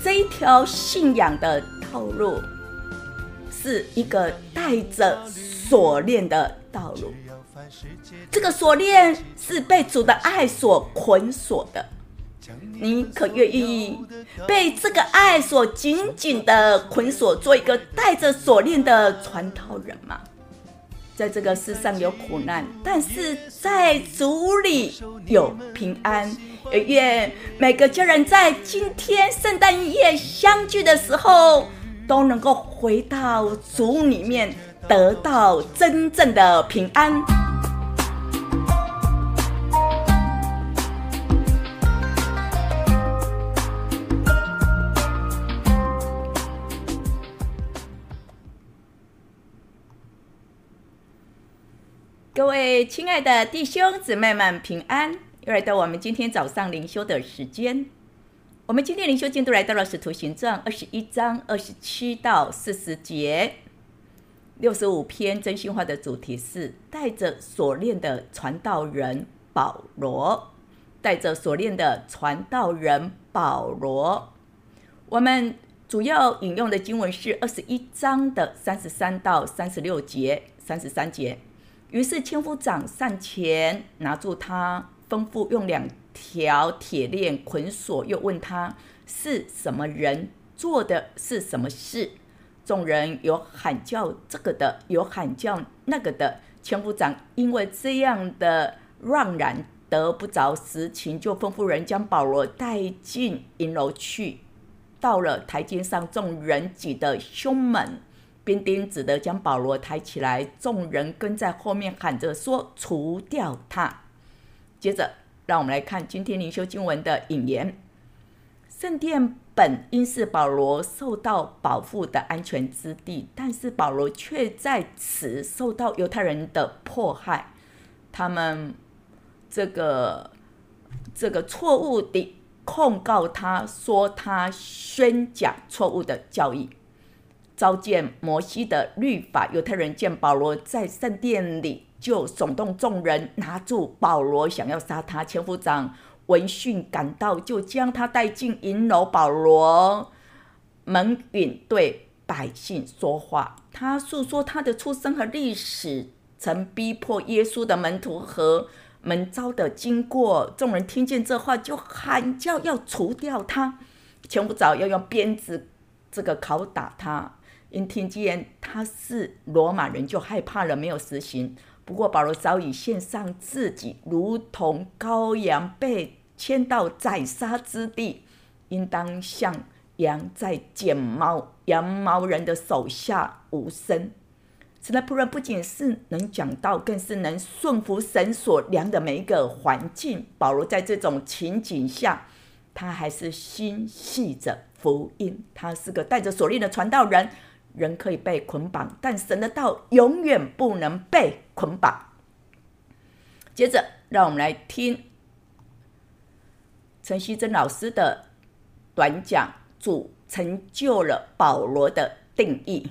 这一条信仰的道路是一个带着锁链的道路，这个锁链是被主的爱所捆锁的。你可愿意被这个爱所紧紧的捆锁，做一个带着锁链的传道人吗？在这个世上有苦难，但是在主里有平安。也愿每个家人在今天圣诞夜相聚的时候，都能够回到主里面，得到真正的平安。各位亲爱的弟兄姊妹们平安，又来到我们今天早上灵修的时间。我们今天灵修进度来到了使徒行传21章27到40节。65篇真心话的主题是带着锁链的传道人保罗。带着锁链的传道人保罗。我们主要引用的经文是21章的33到36节。33节，于是千夫长上前拿住他，吩咐用2条铁链捆锁，又问他是什么人，做的是什么事。众人有喊叫这个的，有喊叫那个的。千夫长因为这样的乱然得不着实情，就吩咐人将保罗带进营楼去。到了台阶上，众人挤得胸闷，兵丁只得将保罗抬起来，众人跟在后面喊着说：除掉他。接着让我们来看今天灵修经文的引言。圣殿本应是保罗受到保护的安全之地，但是保罗却在此受到犹太人的迫害。他们这个错误地控告他，说他宣讲错误的教义，糟践摩西的律法。犹太人见保罗在圣殿里，就耸动众人拿住保罗，想要杀他。千夫长闻讯赶到，就将他带进营楼。保罗蒙允对百姓说话，他诉说他的出生和历史，曾逼迫耶稣的门徒和门招的经过。众人听见这话，就喊叫要除掉他。千夫长要用鞭子拷打他，因听见他是罗马人，就害怕了，没有实行。不过保罗早已献上自己，如同羔羊被牵到宰杀之地，应当像羊在剪羊毛人的手下无声。神的仆人不仅是能讲道，更是能顺服神所量的每一个环境。保罗在这种情景下，他还是心系着福音。他是个带着锁链的传道人，人可以被捆绑，但神的道永远不能被捆绑。接着让我们来听陈希珍老师的短讲，主成就了保罗的定义。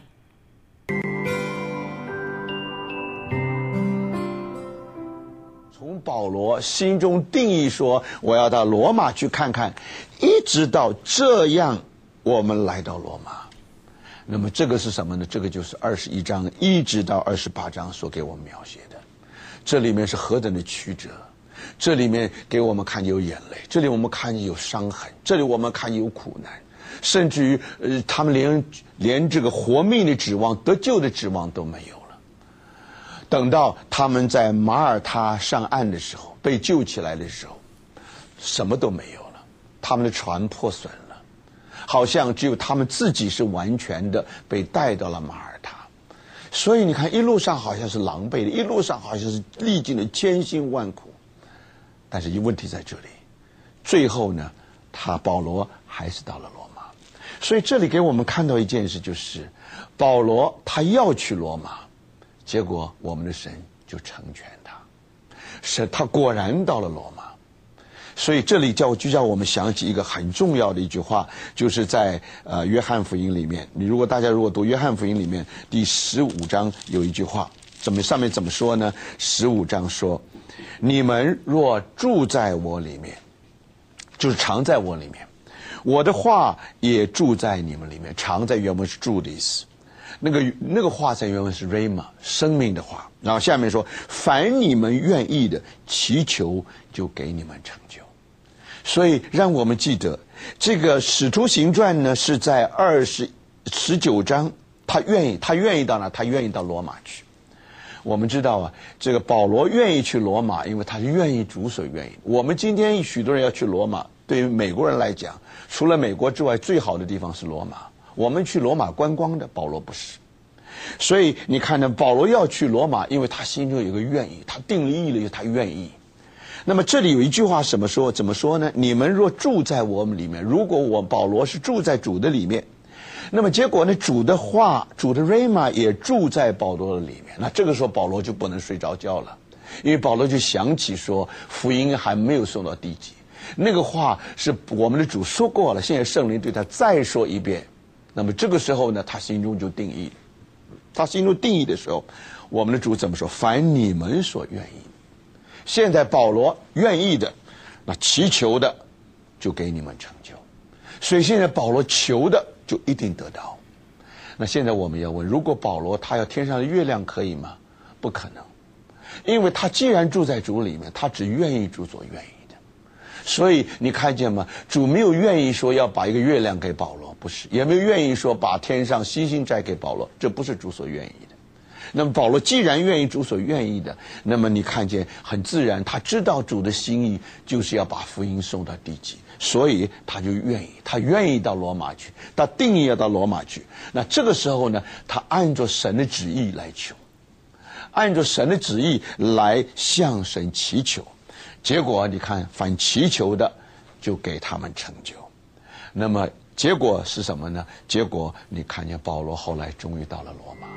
从保罗心中定义说我要到罗马去看看，一直到这样我们来到罗马。那么这个是什么呢？这个就是21章一直到28章所给我们描写的。这里面是何等的曲折，这里面给我们看有眼泪，这里我们看见有伤痕，这里我们看见有苦难，甚至于他们连这个活命的指望、得救的指望都没有了。等到他们在马耳他上岸的时候，被救起来的时候，什么都没有了，他们的船破损了，好像只有他们自己是完全的被带到了马耳他。所以你看，一路上好像是狼狈的，一路上好像是历尽了千辛万苦，但是问题在这里，最后呢，保罗还是到了罗马。所以这里给我们看到一件事，就是保罗他要去罗马，结果我们的神就成全他，是他果然到了罗马。所以这里就叫我们想起一个很重要的一句话，就是在约翰福音里面，大家如果读约翰福音里面第15章有一句话，上面怎么说呢？15章说：你们若住在我里面，就是常在我里面， 我的话也住在你们里面。常在原文是住的意思，那个话在原文是 rhema， 生命的话。然后下面说，凡你们愿意的祈求，就给你们成就。所以让我们记得，这个使徒行传呢是在19章，他愿意到哪？他愿意到罗马去。我们知道啊，这个保罗愿意去罗马，因为他是愿意主所愿意。我们今天许多人要去罗马，对于美国人来讲，除了美国之外，最好的地方是罗马。我们去罗马观光的，保罗不是。所以你看呢，保罗要去罗马，因为他心中有一个愿意，他定了义了，他愿意。那么这里有一句话怎么说呢？你们若住在我们里面，如果保罗是住在主的里面，那么结果呢，主的话，主的 rhema 也住在保罗的里面。那这个时候保罗就不能睡着觉了，因为保罗就想起说，福音还没有送到地极，那个话是我们的主说过了，现在圣灵对他再说一遍。那么这个时候呢，他心中就定义。他心中定义的时候，我们的主怎么说？凡你们所愿意。现在保罗愿意的，那祈求的就给你们成就。所以现在保罗求的就一定得到。那现在我们要问，如果保罗他要天上的月亮可以吗？不可能，因为他既然住在主里面，他只愿意主所愿意的。所以你看见吗？主没有愿意说要把一个月亮给保罗，不是，也没有愿意说把天上星星摘给保罗，这不是主所愿意的。那么保罗既然愿意主所愿意的，那么你看见很自然，他知道主的心意就是要把福音送到地极，所以他就愿意到罗马去，他定义要到罗马去。那这个时候呢，他按照神的旨意来求，按照神的旨意来向神祈求，结果你看，凡祈求的就给他们成就。那么结果是什么呢？结果你看见保罗后来终于到了罗马。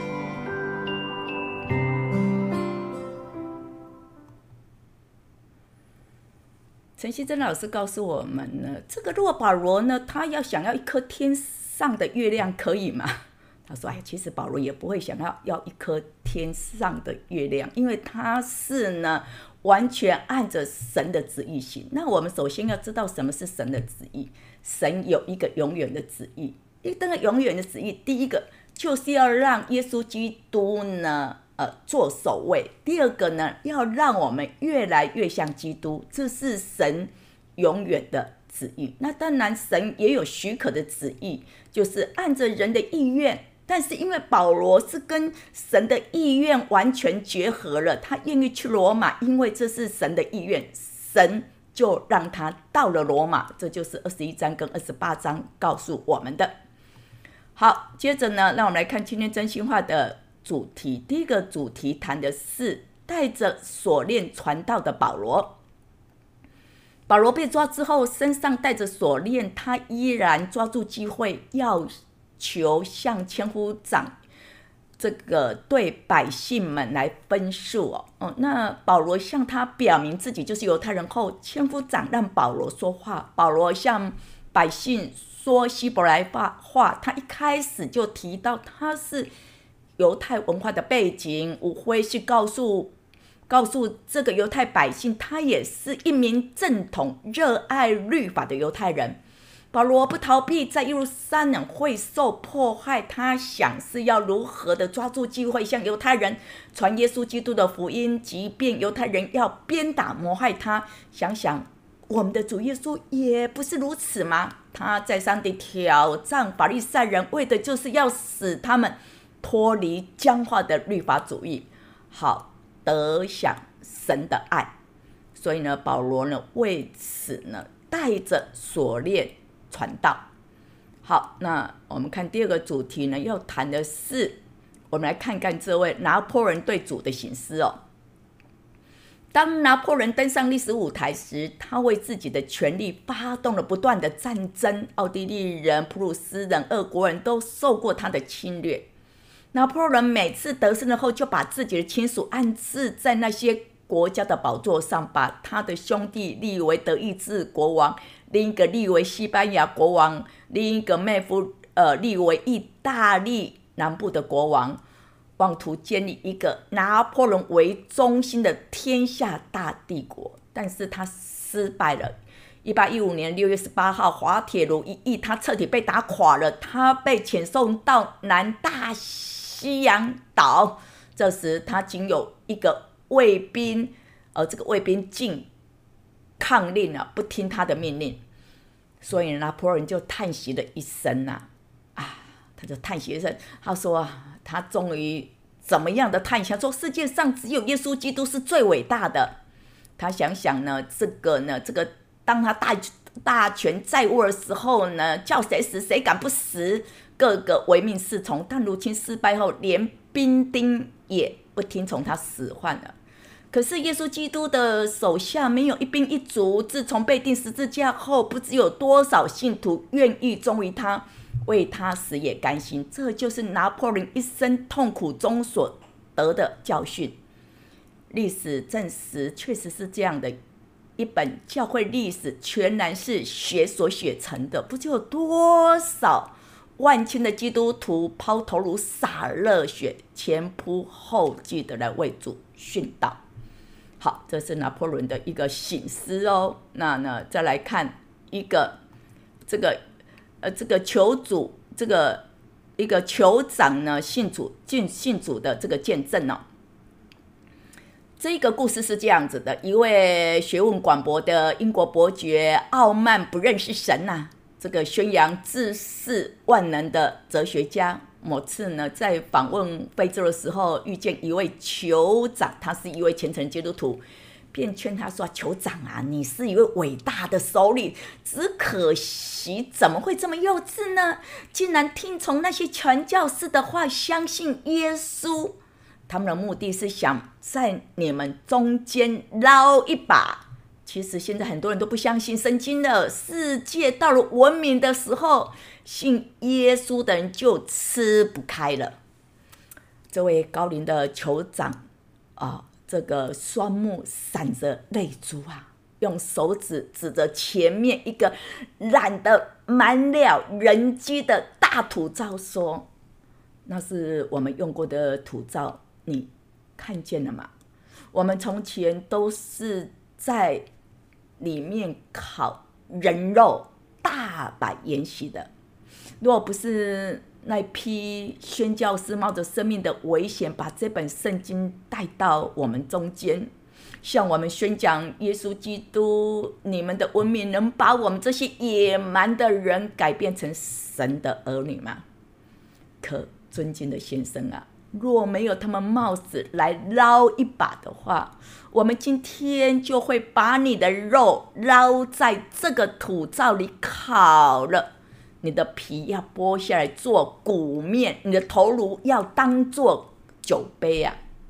陈希珍老师告诉我们呢，这个如果保罗呢，他想要一颗天上的月亮，可以吗？他说：“其实保罗也不会想要一颗天上的月亮，因为他是呢完全按着神的旨意行。那我们首先要知道什么是神的旨意。神有一个永远的旨意，这个永远的旨意，第一个就是要让耶稣基督呢做首位。第二个呢，要让我们越来越像基督，这是神永远的旨意。那当然神也有许可的旨意，就是按着人的意愿，但是因为保罗是跟神的意愿完全结合了，他愿意去罗马，因为这是神的意愿，神就让他到了罗马。这就是21章跟28章告诉我们的。好，接着呢，让我们来看今天真心话的主题。第一个主题谈的是带着锁链传道的保罗。保罗被抓之后，身上带着锁链，他依然抓住机会，要求向千夫长这个对百姓们来分述那保罗向他表明自己就是犹太人后，千夫长让保罗说话。保罗向百姓说希伯来话，他一开始就提到他是犹太文化的背景，无非是告诉这个犹太百姓，他也是一名正统热爱律法的犹太人。保罗不逃避在耶路撒冷会受迫害，他想是要如何的抓住机会向犹太人传耶稣基督的福音，即便犹太人要鞭打谋害他。想想我们的主耶稣也不是如此吗？他在上帝挑战法利赛人，为的就是要使他们脱离僵化的律法主义，好得享神的爱。所以呢，保罗呢为此呢带着锁链传道。好，那我们看第二个主题呢，要谈的是，我们来看看这位拿破仑对主的省思当拿破仑登上历史舞台时，他为自己的权力发动了不断的战争，奥地利人、普鲁士人、俄国人都受过他的侵略。拿破仑每次得胜了后，就把自己的亲属安置在那些国家的宝座上，把他的兄弟立为德意志国王，另一个立为西班牙国王，另一个妹夫立为意大利南部的国王，妄图建立一个拿破仑为中心的天下大帝国。但是他失败了， 1815年6月18号，滑铁卢一役，他彻底被打垮了，他被遣送到南大西洋岛。这时他仅有一个卫兵，这个卫兵竟抗令了，不听他的命令，所以拿破仑就叹息了一声他就叹息一声，他说他终于怎么样的叹息，他说世界上只有耶稣基督是最伟大的。他想想呢，这个当他大权在握的时候呢，叫谁死谁敢不死，各个唯命是从。但入侵失败后，连兵丁也不听从他使唤了。可是耶稣基督的手下没有一兵一卒，自从被钉十字架后，不知有多少信徒愿意忠于他，为他死也甘心。这就是拿破仑一生痛苦中所得的教训。历史证实确实是这样的，一本教会历史全然是血所写成的，不知有多少万千的基督徒抛头颅洒热血，前仆后继的来为主殉道。好，这是拿破仑的一个省思哦。那呢，再来看一个这个酋主，一个酋长呢信主的这个见证哦。这个故事是这样子的：一位学问广博的英国伯爵，傲慢不认识神这个宣扬治世万能的哲学家，某次呢在访问非洲的时候，遇见一位酋长，他是一位虔诚基督徒，便劝他说：酋长你是一位伟大的首领，只可惜怎么会这么幼稚呢？竟然听从那些传教士的话，相信耶稣。他们的目的是想在你们中间捞一把。其实现在很多人都不相信圣经了，世界到了文明的时候，信耶稣的人就吃不开了。这位高龄的酋长这个双目闪着泪珠用手指指着前面一个染得满了人迹的大土灶说：那是我们用过的土灶，你看见了吗？我们从前都是在里面烤人肉，大摆筵席的。若不是那批宣教师冒着生命的危险，把这本圣经带到我们中间，向我们宣讲耶稣基督，你们的文明能把我们这些野蛮的人改变成神的儿女吗？可尊敬的先生若没有他们冒死来捞一把的话，我们今天就会把你的肉捞在这个土灶里烤了，你的皮要剥下来做骨面，你的头颅要当做酒杯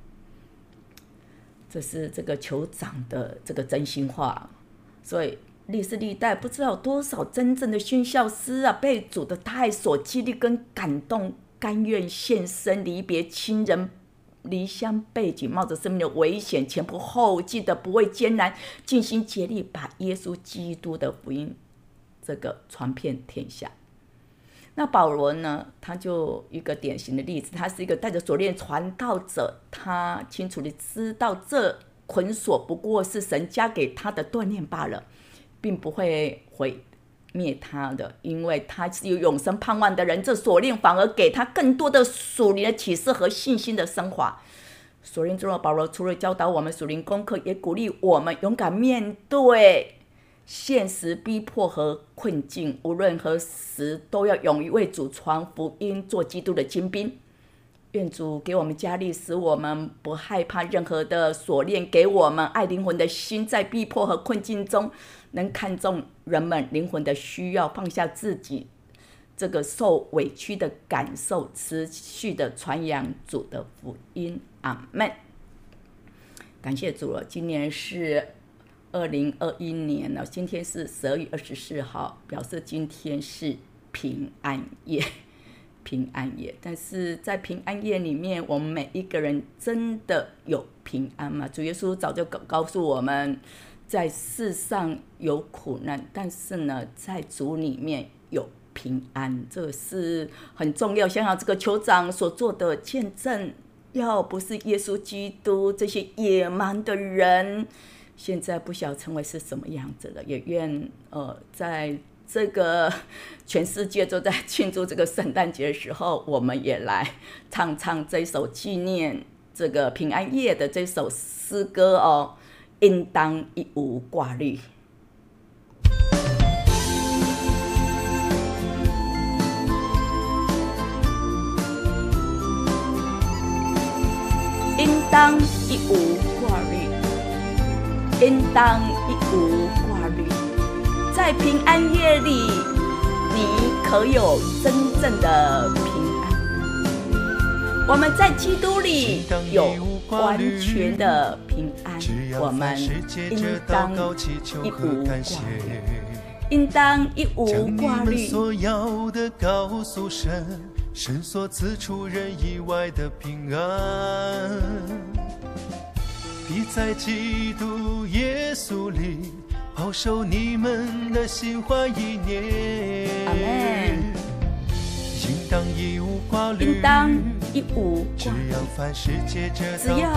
这是这个酋长的这个真心话。所以历史历代不知道有多少真正的宣教师被主的爱所激励跟感动，甘愿献身离别亲人，离乡背井，冒着生命的危险，前仆后继的不畏艰难，尽心竭力把耶稣基督的福音这个传遍天下。那保罗呢，他就一个典型的例子，他是一个带着锁链传道者，他清楚地知道这捆锁不过是神加给他的锻炼罢了，并不会毁灭他的，因为他是有永生盼望的人，这锁链反而给他更多的属灵的启示和信心的升华。锁链中的保罗除了教导我们属灵功课，也鼓励我们勇敢面对现实逼迫和困境，无论何时都要勇于为主传福音，做基督的精兵。愿主给我们加力，使我们不害怕任何的锁链，给我们爱灵魂的心，在逼迫和困境中能看重人们灵魂的需要，放下自己这个受委屈的感受，持续的传扬主的福音。阿们。感谢主了，今年是2021年了，今天是12月24号，表示今天是平安夜。平安夜，但是在平安夜里面，我们每一个人真的有平安吗？主耶稣早就告诉我们，在世上有苦难，但是呢，在主里面有平安，这是很重要。想想这个酋长所做的见证，要不是耶稣基督，这些野蛮的人现在不晓得成为是什么样子了。也愿在这个全世界都在庆祝这个圣诞节的时候，我们也来唱唱这首纪念这个平安夜的这首诗歌哦，应当一无挂虑。应当一无挂虑，应当一无挂虑。在平安夜里，你可有真正的平安？我们在基督里有完全的平安，我们应当一无挂虑，应当一无挂虑。 所要的告诉神，神所赐出人意外的平安，必在基督耶稣里保守你们的心怀意念。 阿们。 应当一无挂虑， 应当一无挂虑。 只要凡事借着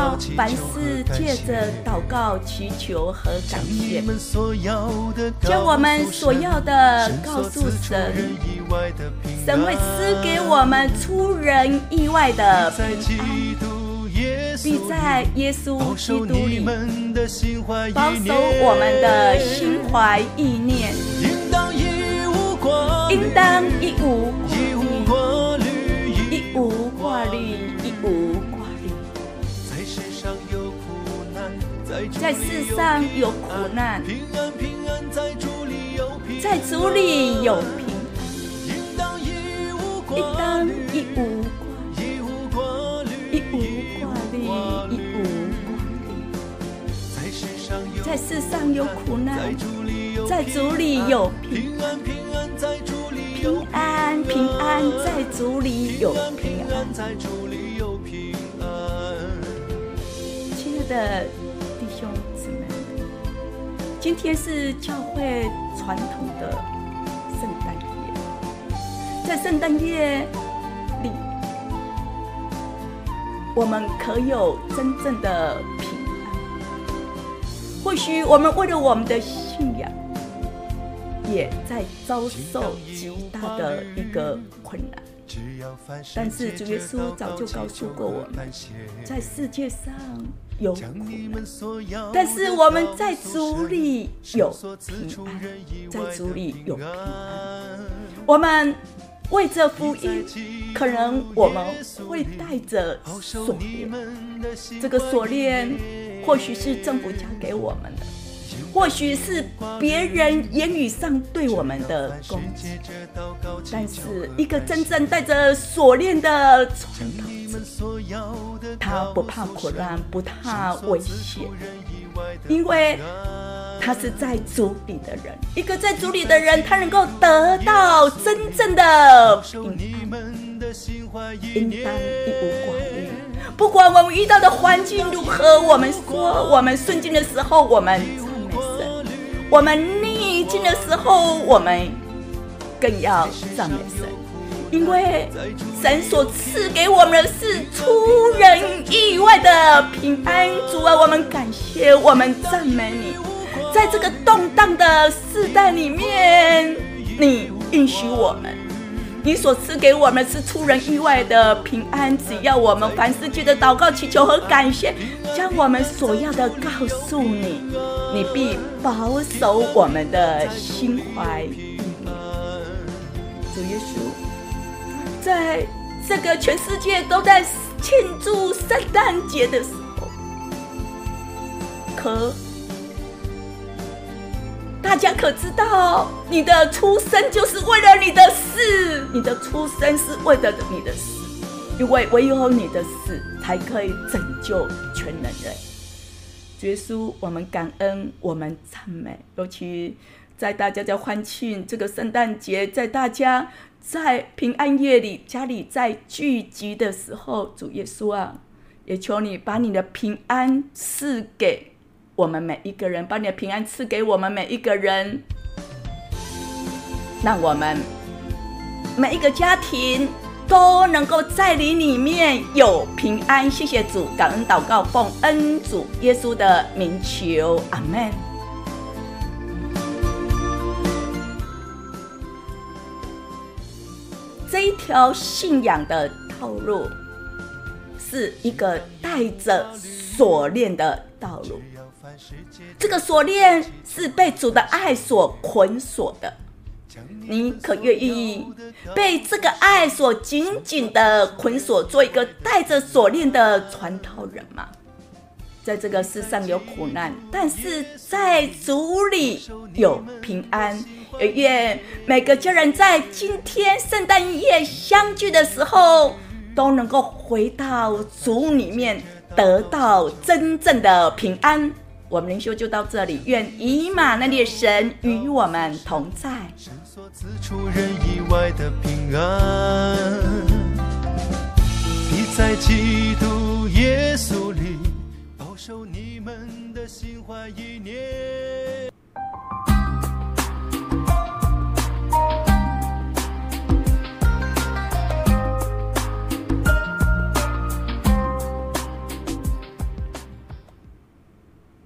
祷告祈求和感谢， 将我们所要的告诉神， 神会赐给我们出人意外的平安，必在耶稣基督里保守我们的心怀意念。 应当一无挂虑， 应当一无挂虑，一无挂虑，一无挂虑。 在世上有苦难， 在世上有苦难， 平安平安，在主里有平安， 在主里有平安。 应当一无挂虑， 应当一无挂虑， 一无挂虑，一无挂虑。在世上有苦难，在主里有平安， 平安在主里有平安，平安在主里有平安。 在主里有平安。 亲爱的弟兄姊妹，今天是教会传统的圣诞夜，在圣诞夜里，我们可有真正的平安。或许我们为了我们的信仰，也在遭受极大的一个困难，但是主耶稣早就告诉过我们，在世界上有苦难，但是我们在主里有平安，在主里有平安。我们为这福音，可能我们会带着锁链，这个锁链或许是政府加给我们的，或许是别人言语上对我们的攻击，但是一个真正带着锁链的传道者，他不怕苦难，不怕危险，因为他是在主里的人。一个在主里的人，他能够得到真正的平安，应当一无挂虑。不管我们遇到的环境如何，我们说我们顺境的时候，我们赞美神；我们逆境的时候，我们更要赞美神，因为神所赐给我们的是出人意外的平安。主啊，我们感谢，我们赞美你。在这个动荡的世代里面，你应许我们，你所赐给我们是出人意外的平安。只要我们凡事借着祷告祈求和感谢，将我们所要的告诉你，你必保守我们的心怀意念。主耶稣，在这个全世界都在庆祝圣诞节的时候，大家可知道，你的出生就是为了你的事，你的出生是为了你的事，因为唯有你的事才可以拯救全人类。主耶稣，我们感恩，我们赞美，尤其在大家在欢庆这个圣诞节，在大家在平安夜里家里在聚集的时候，主耶稣啊，也求你把你的平安赐给我们每一个人，把你的平安赐给我们每一个人，让我们每一个家庭都能够在你里面有平安。谢谢主，感恩祷告，奉恩主耶稣的名求，阿们。这一条信仰的道路是一个带着锁链的道路，这个锁链是被主的爱所捆锁的。你可愿意被这个爱所紧紧的捆锁，做一个带着锁链的传道人吗？在这个世上有苦难，但是在主里有平安。也愿每个家人在今天圣诞夜相聚的时候，都能够回到主里面，得到真正的平安。我们灵修就到这里，愿以马内利的神与我们同在。 神所赐出人意外的平安，你在基督耶稣里保守你们的心怀意念。